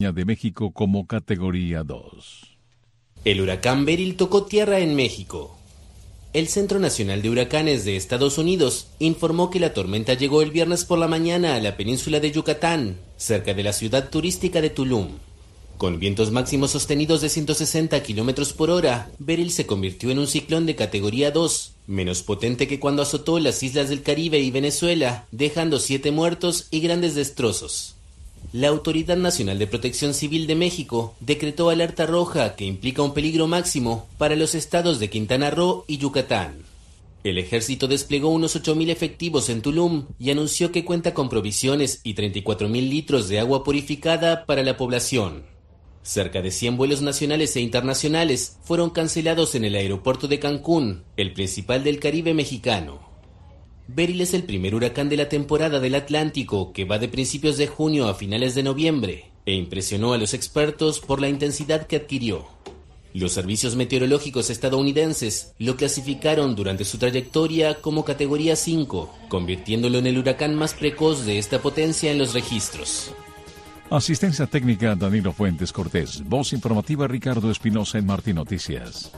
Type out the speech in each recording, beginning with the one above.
de México como categoría 2. El huracán Beryl tocó tierra en México. El Centro Nacional de Huracanes de Estados Unidos informó que la tormenta llegó el viernes por la mañana a la península de Yucatán, cerca de la ciudad turística de Tulum. Con vientos máximos sostenidos de 160 km por hora, Beryl se convirtió en un ciclón de categoría 2, menos potente que cuando azotó las islas del Caribe y Venezuela, dejando 7 muertos y grandes destrozos. La Autoridad Nacional de Protección Civil de México decretó alerta roja que implica un peligro máximo para los estados de Quintana Roo y Yucatán. El ejército desplegó unos 8.000 efectivos en Tulum y anunció que cuenta con provisiones y 34.000 litros de agua purificada para la población. Cerca de 100 vuelos nacionales e internacionales fueron cancelados en el aeropuerto de Cancún, el principal del Caribe mexicano. Beryl es el primer huracán de la temporada del Atlántico que va de principios de junio a finales de noviembre e impresionó a los expertos por la intensidad que adquirió. Los servicios meteorológicos estadounidenses lo clasificaron durante su trayectoria como categoría 5, convirtiéndolo en el huracán más precoz de esta potencia en los registros. Asistencia técnica Danilo Fuentes Cortés. Voz informativa Ricardo Espinosa en Martí Noticias.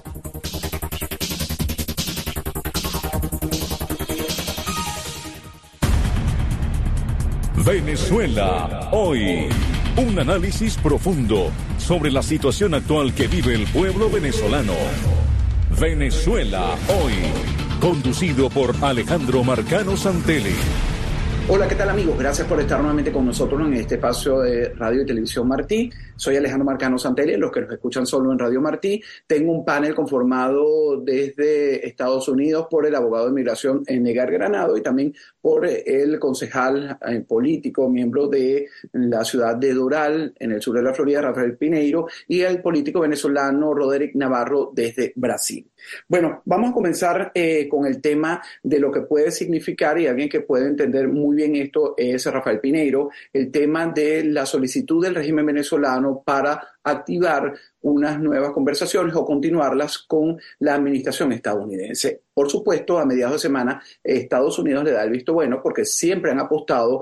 Venezuela hoy. Un análisis profundo sobre la situación actual que vive el pueblo venezolano. Venezuela hoy. Conducido por Alejandro Marcano Santelli. Hola, ¿qué tal amigos? Gracias por estar nuevamente con nosotros en este espacio de Radio y Televisión Martí. Soy Alejandro Marcano Santelli, los que nos escuchan solo en Radio Martí. Tengo un panel conformado desde Estados Unidos por el abogado de inmigración Negar Granado y también por el concejal político, miembro de la ciudad de Doral, en el sur de la Florida, Rafael Pineiro, y el político venezolano Roderick Navarro desde Brasil. Bueno, vamos a comenzar con el tema de lo que puede significar, y alguien que puede entender muy bien esto es Rafael Pineiro, el tema de la solicitud del régimen venezolano para activar unas nuevas conversaciones o continuarlas con la administración estadounidense. Por supuesto, a mediados de semana, Estados Unidos le da el visto bueno porque siempre han apostado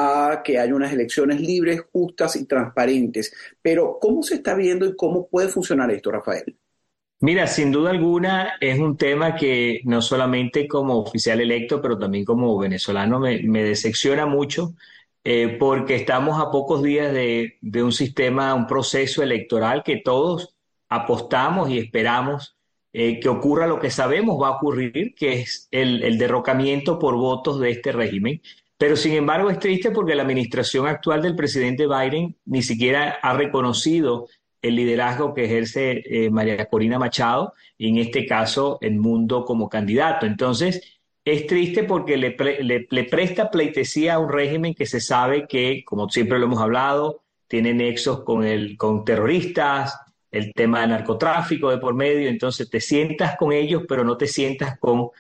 a que haya unas elecciones libres, justas y transparentes. Pero, ¿cómo se está viendo y cómo puede funcionar esto, Rafael? Mira, sin duda alguna es un tema que no solamente como oficial electo, pero también como venezolano me decepciona mucho porque estamos a pocos días de un sistema, un proceso electoral que todos apostamos y esperamos que ocurra lo que sabemos va a ocurrir, que es el derrocamiento por votos de este régimen. Pero sin embargo es triste porque la administración actual del presidente Biden ni siquiera ha reconocido el liderazgo que ejerce María Corina Machado, y en este caso el Mundo como candidato. Entonces, es triste porque le presta pleitesía a un régimen que se sabe que, como siempre lo hemos hablado, tiene nexos con terroristas, el tema del narcotráfico de por medio. Entonces te sientas con ellos, pero no te sientas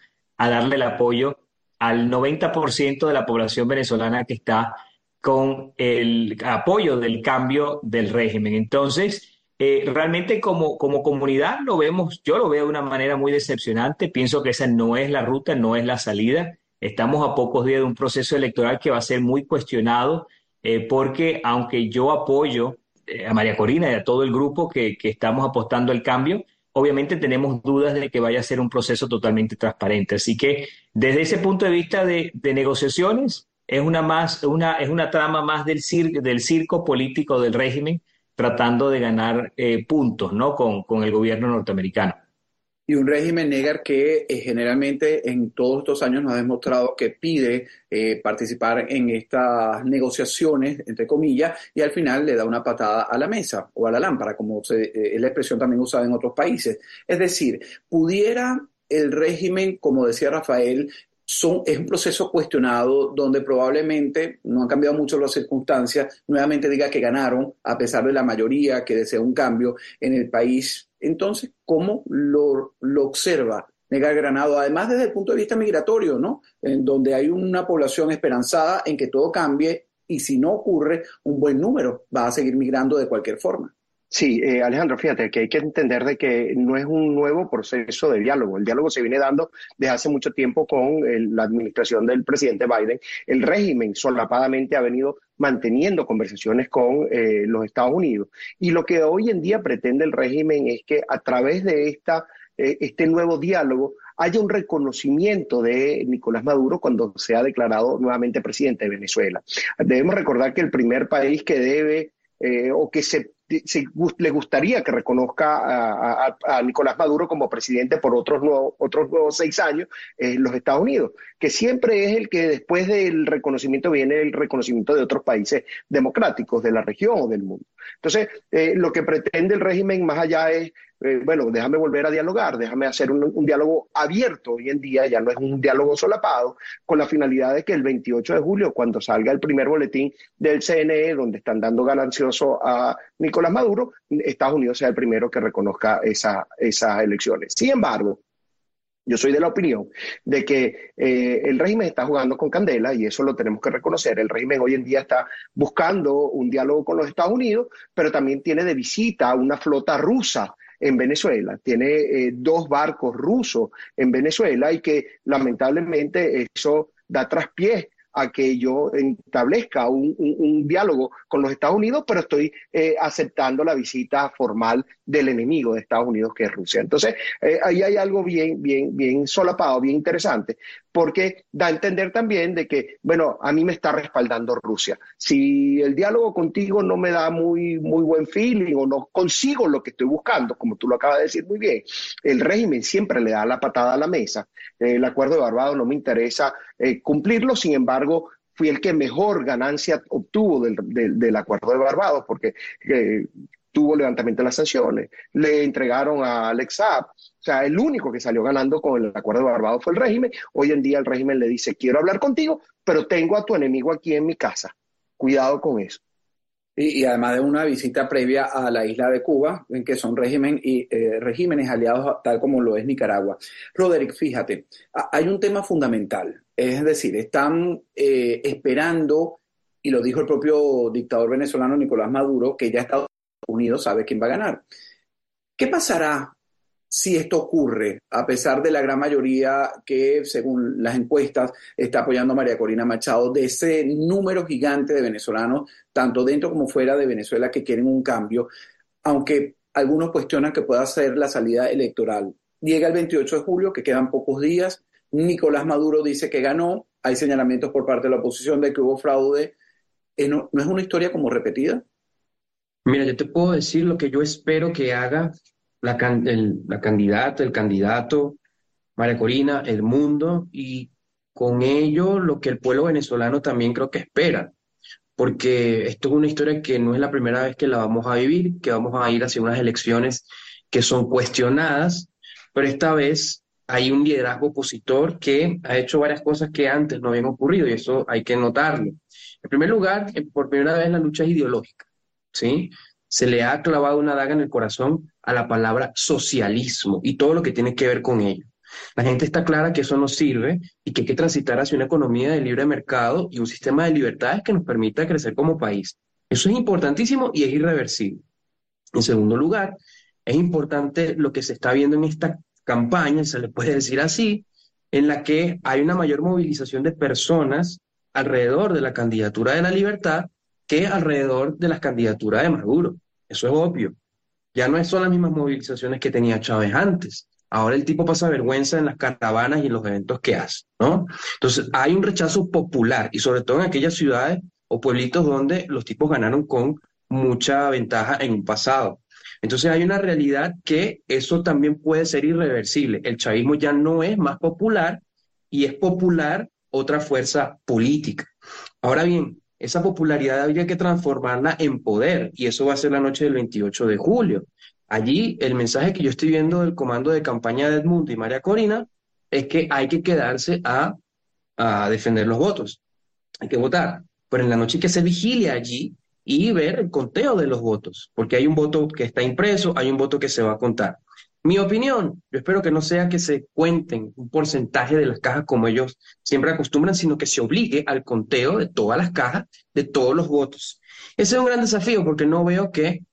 a darle el apoyo al 90% de la población venezolana que está con el apoyo del cambio del régimen. Entonces, realmente como comunidad yo lo veo de una manera muy decepcionante. Pienso que esa no es la ruta, no es la salida. Estamos a pocos días de un proceso electoral que va a ser muy cuestionado porque aunque yo apoyo a María Corina y a todo el grupo que estamos apostando al cambio, obviamente tenemos dudas de que vaya a ser un proceso totalmente transparente. Así que desde ese punto de vista de negociaciones, es una trama más del circo político del régimen, tratando de ganar puntos, ¿no? con el gobierno norteamericano. Y un régimen, Negar, que generalmente en todos estos años nos ha demostrado que pide participar en estas negociaciones, entre comillas, y al final le da una patada a la mesa o a la lámpara, como es la expresión también usada en otros países. Es decir, pudiera el régimen, como decía Rafael, es un proceso cuestionado donde probablemente no han cambiado mucho las circunstancias, nuevamente diga que ganaron a pesar de la mayoría que desea un cambio en el país. Entonces, ¿cómo lo observa Negar Granado? Además desde el punto de vista migratorio, ¿no? En donde hay una población esperanzada en que todo cambie y si no ocurre, un buen número va a seguir migrando de cualquier forma. Sí, Alejandro, fíjate que hay que entender de que no es un nuevo proceso de diálogo. El diálogo se viene dando desde hace mucho tiempo con la administración del presidente Biden. El régimen solapadamente ha venido manteniendo conversaciones con los Estados Unidos. Y lo que hoy en día pretende el régimen es que a través de este nuevo diálogo haya un reconocimiento de Nicolás Maduro cuando sea declarado nuevamente presidente de Venezuela. Debemos recordar que el primer país que debe o que le gustaría que reconozca a Nicolás Maduro como presidente por otros nuevos 6 años, los Estados Unidos, que siempre es el que después del reconocimiento viene el reconocimiento de otros países democráticos de la región o del mundo. Entonces, lo que pretende el régimen más allá es, bueno, déjame volver a dialogar, déjame hacer un diálogo abierto hoy en día, ya no es un diálogo solapado, con la finalidad de que el 28 de julio, cuando salga el primer boletín del CNE, donde están dando ganancioso a Nicolás Maduro, Estados Unidos sea el primero que reconozca esas elecciones. Sin embargo, yo soy de la opinión de que el régimen está jugando con candela y eso lo tenemos que reconocer. El régimen hoy en día está buscando un diálogo con los Estados Unidos, pero también tiene de visita una flota rusa en Venezuela, tiene 2 barcos rusos en Venezuela y que lamentablemente eso da traspiés a que yo establezca un diálogo con los Estados Unidos, pero estoy aceptando la visita formal del enemigo de Estados Unidos, que es Rusia. Entonces, ahí hay algo bien solapado, bien interesante, porque da a entender también de que, bueno, a mí me está respaldando Rusia. Si el diálogo contigo no me da muy buen feeling o no consigo lo que estoy buscando, como tú lo acabas de decir muy bien, el régimen siempre le da la patada a la mesa. El acuerdo de Barbados no me interesa cumplirlo, sin embargo, fui el que mejor ganancia obtuvo del acuerdo de Barbados, porque tuvo levantamiento de las sanciones, le entregaron a Alex Saab, o sea, el único que salió ganando con el acuerdo de Barbados fue el régimen. Hoy en día el régimen le dice, quiero hablar contigo, pero tengo a tu enemigo aquí en mi casa, cuidado con eso. Y además de una visita previa a la isla de Cuba, en que son regímenes aliados tal como lo es Nicaragua. Roderick, fíjate, hay un tema fundamental, es decir, están esperando, y lo dijo el propio dictador venezolano Nicolás Maduro, que ya Estados Unidos sabe quién va a ganar. ¿Qué pasará si esto ocurre, a pesar de la gran mayoría que, según las encuestas, está apoyando a María Corina Machado, de ese número gigante de venezolanos, tanto dentro como fuera de Venezuela, que quieren un cambio, aunque algunos cuestionan que pueda ser la salida electoral? Llega el 28 de julio, que quedan pocos días, Nicolás Maduro dice que ganó, hay señalamientos por parte de la oposición de que hubo fraude. ¿No es una historia como repetida? Mira, yo te puedo decir lo que yo espero que haga la candidata, el candidato, María Corina, el mundo, y con ello lo que el pueblo venezolano también creo que espera, porque esto es una historia que no es la primera vez que la vamos a vivir, que vamos a ir hacia unas elecciones que son cuestionadas, pero esta vez hay un liderazgo opositor que ha hecho varias cosas que antes no habían ocurrido, y eso hay que notarlo. En primer lugar, por primera vez la lucha es ideológica, ¿sí? Se le ha clavado una daga en el corazón a la palabra socialismo y todo lo que tiene que ver con ello. La gente está clara que eso no sirve y que hay que transitar hacia una economía de libre mercado y un sistema de libertades que nos permita crecer como país. Eso es importantísimo y es irreversible. En segundo lugar, es importante lo que se está viendo en esta campaña, se le puede decir así, en la que hay una mayor movilización de personas alrededor de la candidatura de la libertad que alrededor de las candidaturas de Maduro. Eso es obvio. Ya no son las mismas movilizaciones que tenía Chávez antes. Ahora el tipo pasa vergüenza en las caravanas y en los eventos que hace, ¿no? Entonces hay un rechazo popular y sobre todo en aquellas ciudades o pueblitos donde los tipos ganaron con mucha ventaja en un pasado. Entonces hay una realidad que eso también puede ser irreversible. El chavismo ya no es más popular y es popular otra fuerza política. Ahora bien, esa popularidad habría que transformarla en poder y eso va a ser la noche del 28 de julio. Allí el mensaje que yo estoy viendo del comando de campaña de Edmundo y María Corina es que hay que quedarse a defender los votos. Hay que votar. Pero en la noche hay que hacer vigilia allí y ver el conteo de los votos, porque hay un voto que está impreso, hay un voto que se va a contar. Mi opinión, yo espero que no sea que se cuenten un porcentaje de las cajas como ellos siempre acostumbran, sino que se obligue al conteo de todas las cajas, de todos los votos. Ese es un gran desafío porque no veo que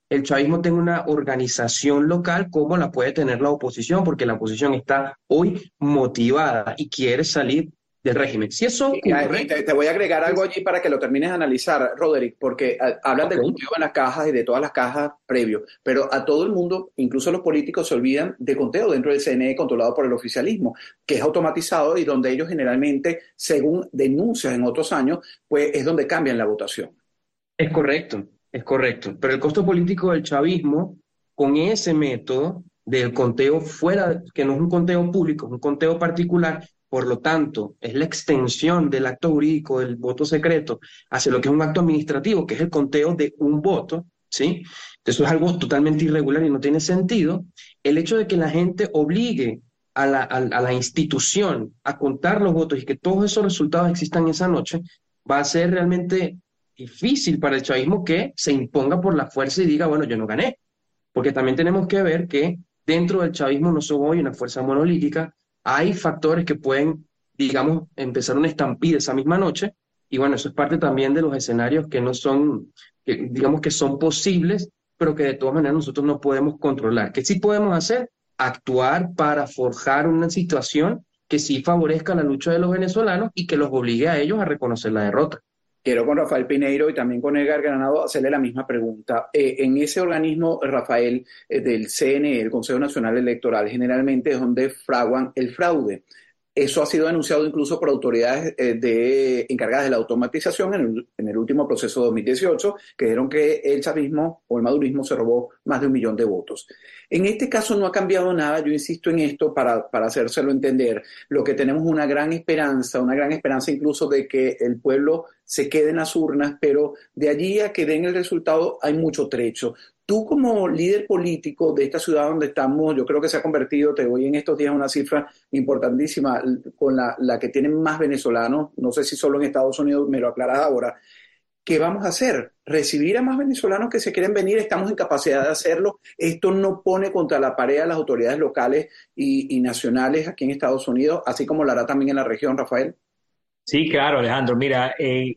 el chavismo tenga una organización local como la puede tener la oposición, porque la oposición está hoy motivada y quiere salir del régimen. Si eso ocurre... Te voy a agregar algo allí para que lo termines de analizar, Roderick, porque hablan del conteo en las cajas y de todas las cajas previo, pero a todo el mundo, incluso los políticos, se olvidan de conteo dentro del CNE controlado por el oficialismo, que es automatizado y donde ellos generalmente, según denuncias en otros años, pues es donde cambian la votación. Es correcto. Pero el costo político del chavismo, con ese método del conteo fuera, que no es un conteo público, es un conteo particular, por lo tanto, es la extensión del acto jurídico del voto secreto hacia lo que es un acto administrativo, que es el conteo de un voto, ¿sí? Eso es algo totalmente irregular y no tiene sentido. El hecho de que la gente obligue a la institución a contar los votos y que todos esos resultados existan esa noche, va a ser realmente difícil para el chavismo que se imponga por la fuerza y diga, bueno, yo no gané. Porque también tenemos que ver que dentro del chavismo no somos hoy una fuerza monolítica, hay factores que pueden, digamos, empezar una estampida esa misma noche, y bueno, eso es parte también de los escenarios que no son, que, digamos que son posibles, pero que de todas maneras nosotros no podemos controlar. ¿Qué sí podemos hacer? Actuar para forjar una situación que sí favorezca la lucha de los venezolanos y que los obligue a ellos a reconocer la derrota. Quiero con Rafael Pineiro y también con Edgar Granado hacerle la misma pregunta. En ese organismo, Rafael, del CNE, el Consejo Nacional Electoral, generalmente es donde fraguan el fraude. Eso ha sido denunciado incluso por autoridades encargadas de la automatización en el último proceso de 2018, que dijeron que el chavismo o el madurismo se robó más de 1 millón de votos. En este caso no ha cambiado nada, yo insisto en esto para hacérselo entender. Lo que tenemos es una gran esperanza incluso de que el pueblo se quede en las urnas, pero de allí a que den el resultado hay mucho trecho. Tú como líder político de esta ciudad donde estamos, yo creo que se ha convertido, te doy en estos días una cifra importantísima, con la que tienen más venezolanos, no sé si solo en Estados Unidos, me lo aclaras ahora. ¿Qué vamos a hacer? ¿Recibir a más venezolanos que se quieren venir? ¿Estamos en capacidad de hacerlo? ¿Esto no pone contra la pared a las autoridades locales y nacionales aquí en Estados Unidos, así como lo hará también en la región, Rafael? Sí, claro, Alejandro. Mira,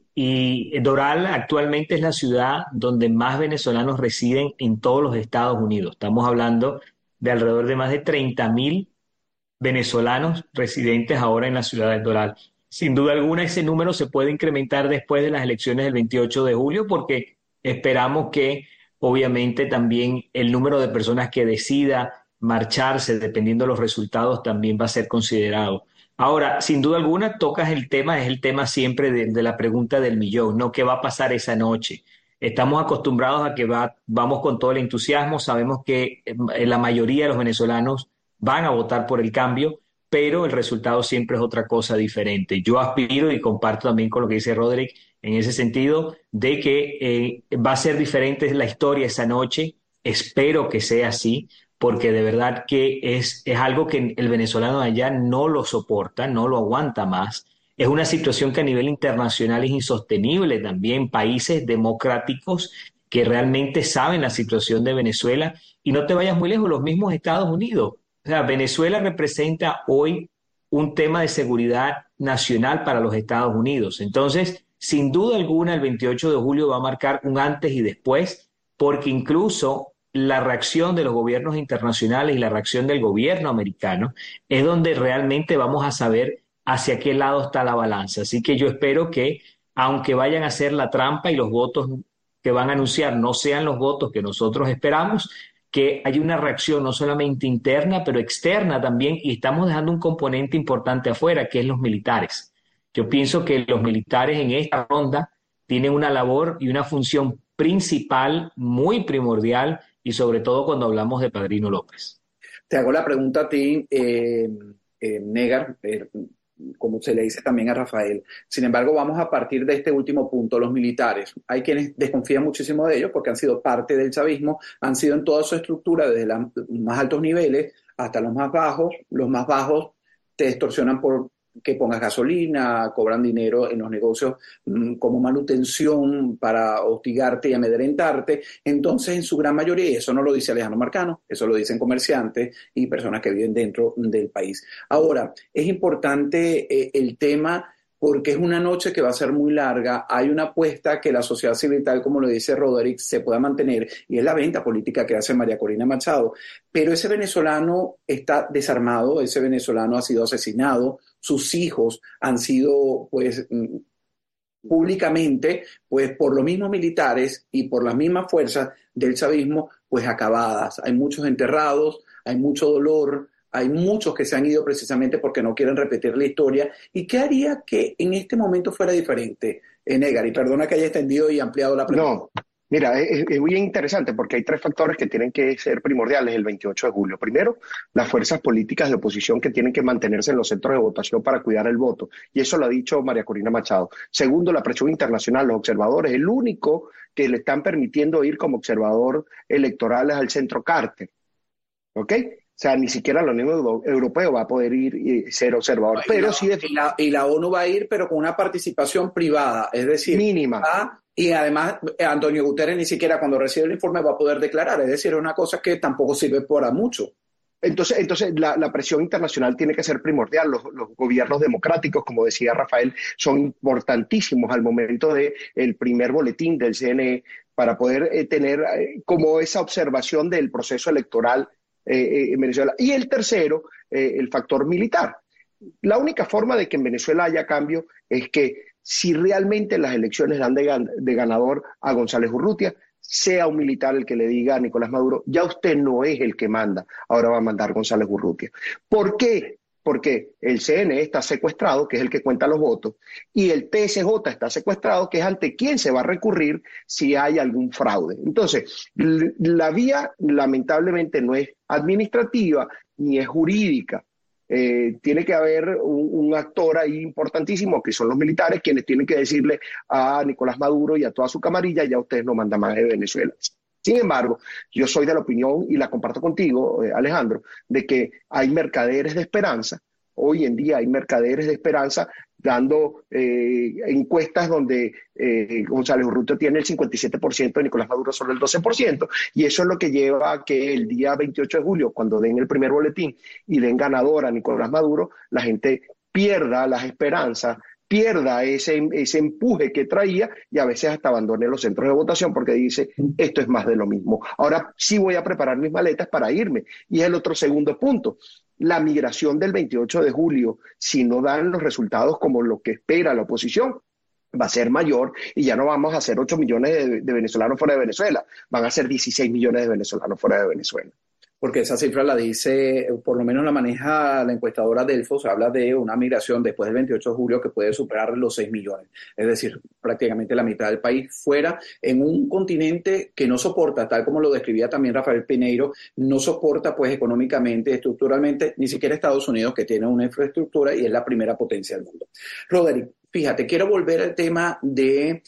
y Doral actualmente es la ciudad donde más venezolanos residen en todos los Estados Unidos. Estamos hablando de alrededor de más de 30.000 venezolanos residentes ahora en la ciudad de Doral. Sin duda alguna, ese número se puede incrementar después de las elecciones del 28 de julio porque esperamos que, obviamente, también el número de personas que decida marcharse, dependiendo de los resultados, también va a ser considerado. Ahora, sin duda alguna, tocas el tema, es el tema siempre de la pregunta del millón, ¿no? ¿Qué va a pasar esa noche? Estamos acostumbrados a que vamos con todo el entusiasmo, sabemos que la mayoría de los venezolanos van a votar por el cambio, pero el resultado siempre es otra cosa diferente. Yo aspiro y comparto también con lo que dice Roderick en ese sentido, de que va a ser diferente la historia esa noche, espero que sea así, porque de verdad que es algo que el venezolano de allá no lo soporta, no lo aguanta más. Es una situación que a nivel internacional es insostenible también. Países democráticos que realmente saben la situación de Venezuela, y no te vayas muy lejos, los mismos Estados Unidos. O sea, Venezuela representa hoy un tema de seguridad nacional para los Estados Unidos. Entonces, sin duda alguna, el 28 de julio va a marcar un antes y después, porque incluso la reacción de los gobiernos internacionales y la reacción del gobierno americano es donde realmente vamos a saber hacia qué lado está la balanza. Así que yo espero que, aunque vayan a hacer la trampa y los votos que van a anunciar no sean los votos que nosotros esperamos, que haya una reacción no solamente interna, pero externa también, y estamos dejando un componente importante afuera, que es los militares. Yo pienso que los militares en esta ronda tienen una labor y una función principal, muy primordial, y sobre todo cuando hablamos de Padrino López. Te hago la pregunta a ti, Negar, como se le dice también a Rafael. Sin embargo, vamos a partir de este último punto, los militares. Hay quienes desconfían muchísimo de ellos porque han sido parte del chavismo, han sido en toda su estructura, desde los más altos niveles hasta los más bajos. Los más bajos te extorsionan por que pongas gasolina, cobran dinero en los negocios como manutención para hostigarte y amedrentarte. Entonces, en su gran mayoría, y eso no lo dice Alejandro Marcano, eso lo dicen comerciantes y personas que viven dentro del país. Ahora, es importante el tema porque es una noche que va a ser muy larga. Hay una apuesta que la sociedad civil, tal como lo dice Roderick, se pueda mantener, y es la venta política que hace María Corina Machado. Pero ese venezolano está desarmado, ese venezolano ha sido asesinado, sus hijos han sido, pues, públicamente, pues por los mismos militares y por las mismas fuerzas del chavismo, pues acabadas. Hay muchos enterrados, hay mucho dolor, hay muchos que se han ido precisamente porque no quieren repetir la historia. ¿Y qué haría que en este momento fuera diferente, Negari? Perdona que haya extendido y ampliado la pregunta. No, mira, es muy interesante porque hay tres factores que tienen que ser primordiales el 28 de julio. Primero, las fuerzas políticas de oposición que tienen que mantenerse en los centros de votación para cuidar el voto. Y eso lo ha dicho María Corina Machado. Segundo, la presión internacional, los observadores. El único que le están permitiendo ir como observador electoral es al Centro Carter. ¿Ok? O sea, ni siquiera la Unión Europea va a poder ir y ser observador. Pero sí y la ONU va a ir, pero con una participación privada, es decir, mínima. Y además, Antonio Guterres ni siquiera cuando recibe el informe va a poder declarar. Es decir, es una cosa que tampoco sirve para mucho. Entonces la presión internacional tiene que ser primordial. Los gobiernos democráticos, como decía Rafael, son importantísimos al momento del primer boletín del CNE para poder tener como esa observación del proceso electoral en Venezuela. Y el tercero, el factor militar. La única forma de que en Venezuela haya cambio es que si realmente las elecciones dan de ganador a González Urrutia, sea un militar el que le diga a Nicolás Maduro, ya usted no es el que manda, ahora va a mandar González Urrutia. ¿Por qué? Porque el CNE está secuestrado, que es el que cuenta los votos, y el TSJ está secuestrado, que es ante quién se va a recurrir si hay algún fraude. Entonces, la vía lamentablemente no es administrativa ni es jurídica. Tiene que haber un actor ahí importantísimo, que son los militares, quienes tienen que decirle a Nicolás Maduro y a toda su camarilla, ya ustedes no mandan más de Venezuela. Sin embargo, yo soy de la opinión, y la comparto contigo, Alejandro, de que hay mercaderes de esperanza. Hoy en día hay mercaderes de esperanza dando encuestas donde González Urrutia tiene el 57%, Nicolás Maduro solo el 12%, y eso es lo que lleva a que el día 28 de julio, cuando den el primer boletín y den ganador a Nicolás Maduro, la gente pierda las esperanzas, pierda ese empuje que traía y a veces hasta abandone los centros de votación porque dice, esto es más de lo mismo. Ahora sí voy a preparar mis maletas para irme. Y es el otro segundo punto. La migración del 28 de julio, si no dan los resultados como lo que espera la oposición, va a ser mayor y ya no vamos a hacer 8 millones de venezolanos fuera de Venezuela, van a ser 16 millones de venezolanos fuera de Venezuela. Porque esa cifra la dice, por lo menos la maneja la encuestadora Delfos, habla de una migración después del 28 de julio que puede superar los 6 millones. Es decir, prácticamente la mitad del país fuera en un continente que no soporta, tal como lo describía también Rafael Pineiro, no soporta pues económicamente, estructuralmente, ni siquiera Estados Unidos, que tiene una infraestructura y es la primera potencia del mundo. Roderick, fíjate, quiero volver al tema de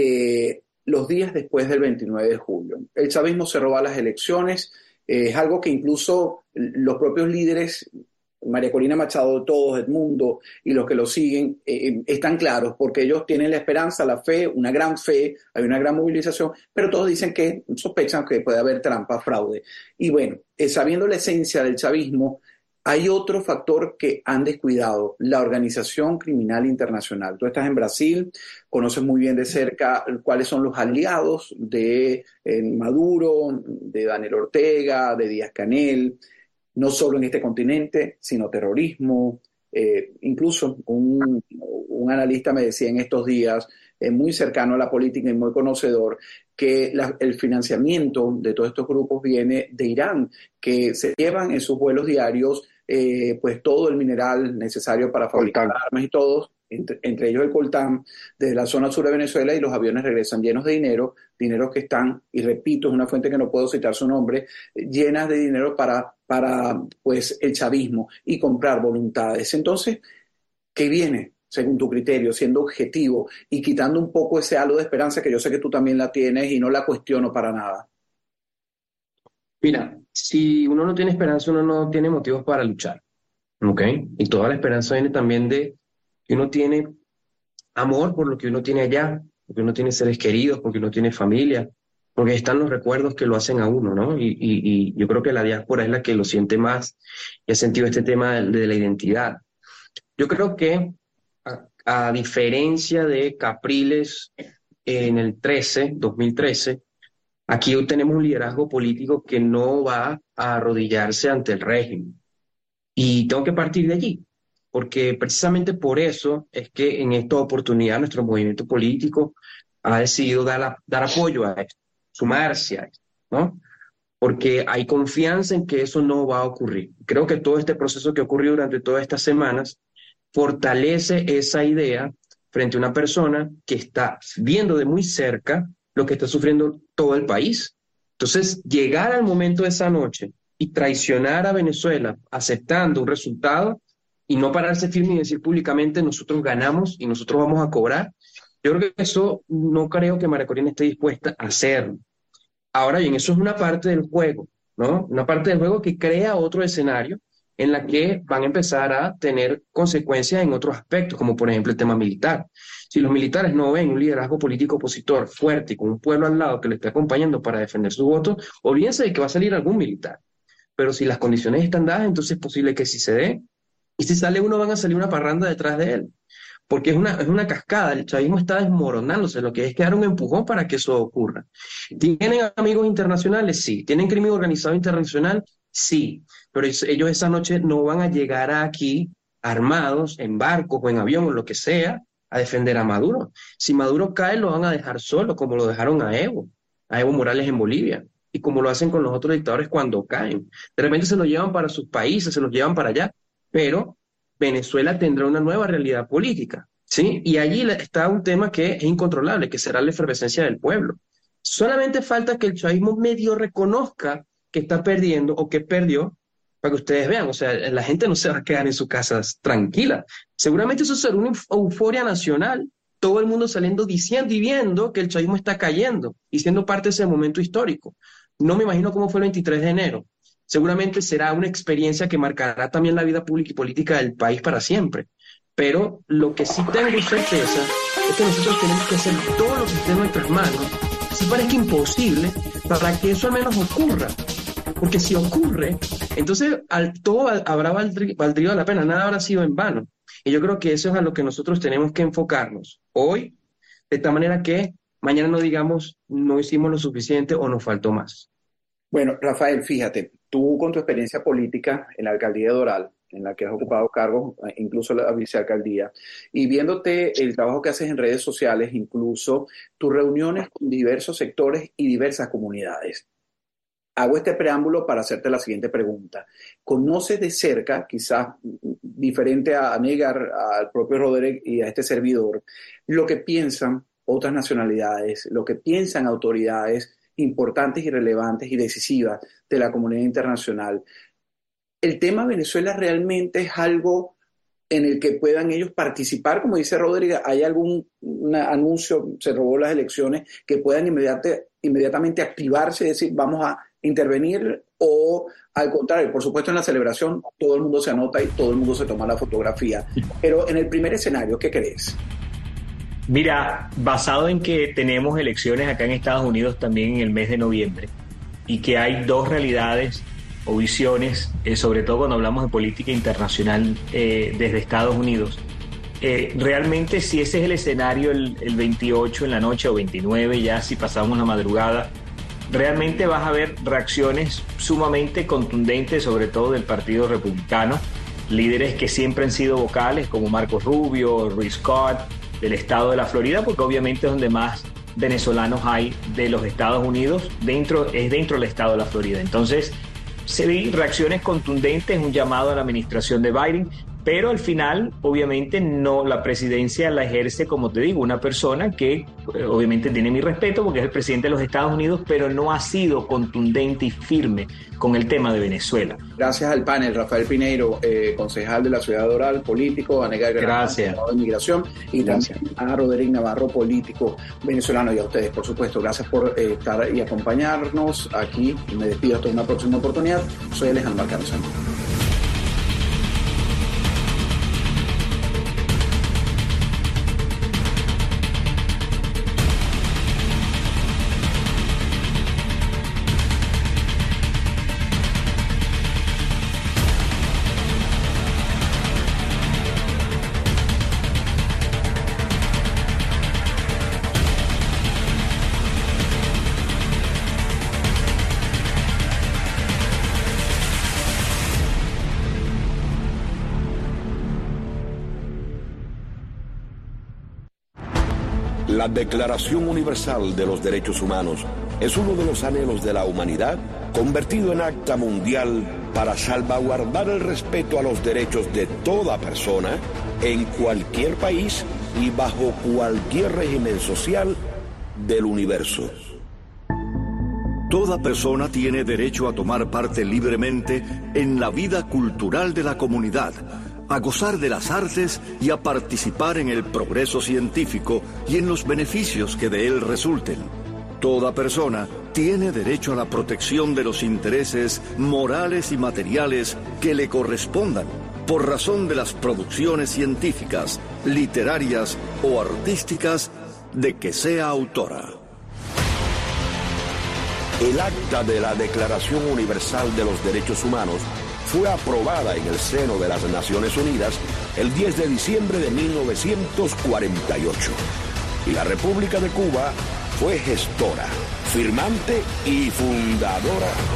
los días después del 29 de julio. El chavismo se roba las elecciones. Es algo que incluso los propios líderes, María Corina Machado, todos, Edmundo y los que lo siguen, están claros porque ellos tienen la esperanza, la fe, una gran fe, hay una gran movilización, pero todos dicen que sospechan que puede haber trampa, fraude. Y bueno, sabiendo la esencia del chavismo, hay otro factor que han descuidado, la organización criminal internacional. Tú estás en Brasil, conoces muy bien de cerca cuáles son los aliados de Maduro, de Daniel Ortega, de Díaz-Canel, no solo en este continente, sino terrorismo. Incluso un analista me decía en estos días, muy cercano a la política y muy conocedor, que el financiamiento de todos estos grupos viene de Irán, que se llevan en sus vuelos diarios pues todo el mineral necesario para fabricar armas y todo, entre ellos el coltán, desde la zona sur de Venezuela, y los aviones regresan llenos de dinero que están, y repito, es una fuente que no puedo citar su nombre, llenas de dinero para pues el chavismo y comprar voluntades. Entonces, ¿qué viene? Según tu criterio, siendo objetivo y quitando un poco ese halo de esperanza que yo sé que tú también la tienes y no la cuestiono para nada. Mira, si uno no tiene esperanza, uno no tiene motivos para luchar, ¿ok? Y toda la esperanza viene también de que uno tiene amor por lo que uno tiene allá, porque uno tiene seres queridos, porque uno tiene familia, porque están los recuerdos que lo hacen a uno, ¿no? Y yo creo que la diáspora es la que lo siente más y ha sentido este tema de la identidad. Yo creo que a diferencia de Capriles en el 2013, aquí hoy tenemos un liderazgo político que no va a arrodillarse ante el régimen. Y tengo que partir de allí, porque precisamente por eso es que en esta oportunidad nuestro movimiento político ha decidido dar apoyo a esto, sumarse a esto, ¿no? Porque hay confianza en que eso no va a ocurrir. Creo que todo este proceso que ocurrió durante todas estas semanas fortalece esa idea frente a una persona que está viendo de muy cerca lo que está sufriendo todo el país. Entonces, llegar al momento de esa noche y traicionar a Venezuela aceptando un resultado y no pararse firme y decir públicamente nosotros ganamos y nosotros vamos a cobrar, yo creo que eso no creo que María Corina esté dispuesta a hacerlo. Ahora bien, eso es una parte del juego, ¿no? Una parte del juego que crea otro escenario en la que van a empezar a tener consecuencias en otros aspectos, como por ejemplo el tema militar. Si los militares no ven un liderazgo político opositor fuerte y con un pueblo al lado que le esté acompañando para defender sus votos, olvídense de que va a salir algún militar. Pero si las condiciones están dadas, entonces es posible que sí se dé. Y si sale uno, van a salir una parranda detrás de él. Porque es una cascada, el chavismo está desmoronándose, lo que es que dar un empujón para que eso ocurra. ¿Tienen amigos internacionales? Sí. ¿Tienen crimen organizado internacional? Sí. Pero ellos esa noche no van a llegar aquí armados, en barcos o en avión o lo que sea, a defender a Maduro. Si Maduro cae, lo van a dejar solo, como lo dejaron a Evo Morales en Bolivia, y como lo hacen con los otros dictadores cuando caen. De repente se los llevan para sus países, se los llevan para allá, pero Venezuela tendrá una nueva realidad política, ¿sí? Y allí está un tema que es incontrolable, que será la efervescencia del pueblo. Solamente falta que el chavismo medio reconozca que está perdiendo o que perdió, para que ustedes vean, o sea, la gente no se va a quedar en sus casas tranquila. Seguramente eso será una euforia nacional, todo el mundo saliendo diciendo y viendo que el chavismo está cayendo y siendo parte de ese momento histórico. No me imagino cómo fue el 23 de enero. Seguramente será una experiencia que marcará también la vida pública y política del país para siempre. Pero lo que sí tengo certeza es que nosotros tenemos que hacer todo lo que esté en nuestras manos, si parezca imposible, para que eso al menos ocurra. Porque si ocurre, entonces todo habrá valdría la pena, nada habrá sido en vano. Y yo creo que eso es a lo que nosotros tenemos que enfocarnos hoy, de tal manera que mañana no digamos no hicimos lo suficiente o nos faltó más. Bueno, Rafael, fíjate, tú con tu experiencia política en la alcaldía de Doral, en la que has ocupado cargos, incluso la vicealcaldía, y viéndote el trabajo que haces en redes sociales, incluso tus reuniones con diversos sectores y diversas comunidades. Hago este preámbulo para hacerte la siguiente pregunta. ¿Conoces de cerca, quizás diferente a Negar, al propio Roderick y a este servidor, lo que piensan otras nacionalidades, lo que piensan autoridades importantes y relevantes y decisivas de la comunidad internacional? ¿El tema Venezuela realmente es algo en el que puedan ellos participar? Como dice Rodríguez, ¿hay algún anuncio, se robó las elecciones, que puedan inmediatamente activarse y decir vamos a intervenir? O al contrario, por supuesto en la celebración todo el mundo se anota y todo el mundo se toma la fotografía. Pero en el primer escenario, ¿qué crees? Mira, basado en que tenemos elecciones acá en Estados Unidos también en el mes de noviembre y que hay dos realidades o visiones, sobre todo cuando hablamos de política internacional desde Estados Unidos, realmente si ese es el escenario el 28 en la noche o 29 ya si pasamos la madrugada, realmente vas a ver reacciones sumamente contundentes, sobre todo del Partido Republicano, líderes que siempre han sido vocales como Marcos Rubio, Rick Scott, del estado de la Florida, porque obviamente es donde más venezolanos hay de los Estados Unidos, dentro del estado de la Florida. Entonces, se ven reacciones contundentes, un llamado a la administración de Biden, pero al final, obviamente, no, la presidencia la ejerce, como te digo, una persona que obviamente tiene mi respeto porque es el presidente de los Estados Unidos, pero no ha sido contundente y firme con el tema de Venezuela. Gracias al panel, Rafael Pineiro, concejal de la ciudad de Doral, político, a Negar Gracias. De Inmigración, y también a Roderick Navarro, político venezolano, y a ustedes, por supuesto. Gracias por estar y acompañarnos aquí. Me despido hasta una próxima oportunidad. Soy Alejandro Marcano Santos. La Declaración Universal de los Derechos Humanos es uno de los anhelos de la humanidad convertido en acta mundial para salvaguardar el respeto a los derechos de toda persona en cualquier país y bajo cualquier régimen social del universo. Toda persona tiene derecho a tomar parte libremente en la vida cultural de la comunidad, a gozar de las artes y a participar en el progreso científico y en los beneficios que de él resulten. Toda persona tiene derecho a la protección de los intereses morales y materiales que le correspondan por razón de las producciones científicas, literarias o artísticas de que sea autora. El acta de la Declaración Universal de los Derechos Humanos fue aprobada en el seno de las Naciones Unidas el 10 de diciembre de 1948 y la República de Cuba fue gestora, firmante y fundadora